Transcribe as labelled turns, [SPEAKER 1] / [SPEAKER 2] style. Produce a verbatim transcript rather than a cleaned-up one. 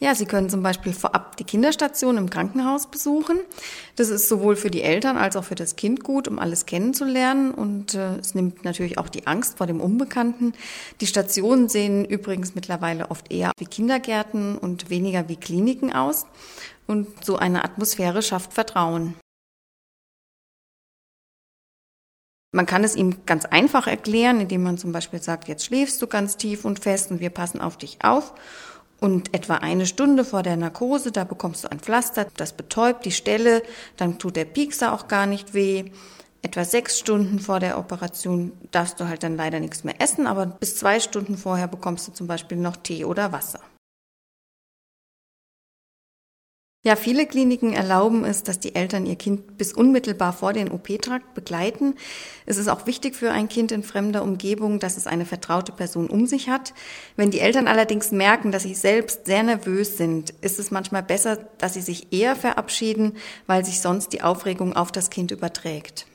[SPEAKER 1] Ja, Sie können zum Beispiel vorab die Kinderstation im Krankenhaus besuchen. Das ist sowohl für die Eltern als auch für das Kind gut, um alles kennenzulernen. Und äh, es nimmt natürlich auch die Angst vor dem Unbekannten. Die Stationen sehen übrigens mittlerweile oft eher wie Kindergärten und weniger wie Kliniken aus. Und so eine Atmosphäre schafft Vertrauen. Man kann es ihm ganz einfach erklären, indem man zum Beispiel sagt, jetzt schläfst du ganz tief und fest und wir passen auf dich auf. Und etwa eine Stunde vor der Narkose, da bekommst du ein Pflaster, das betäubt die Stelle, dann tut der Piekser auch gar nicht weh. Etwa sechs Stunden vor der Operation darfst du halt dann leider nichts mehr essen, aber bis zwei Stunden vorher bekommst du zum Beispiel noch Tee oder Wasser. Ja, viele Kliniken erlauben es, dass die Eltern ihr Kind bis unmittelbar vor den O P-Trakt begleiten. Es ist auch wichtig für ein Kind in fremder Umgebung, dass es eine vertraute Person um sich hat. Wenn die Eltern allerdings merken, dass sie selbst sehr nervös sind, ist es manchmal besser, dass sie sich eher verabschieden, weil sich sonst die Aufregung auf das Kind überträgt.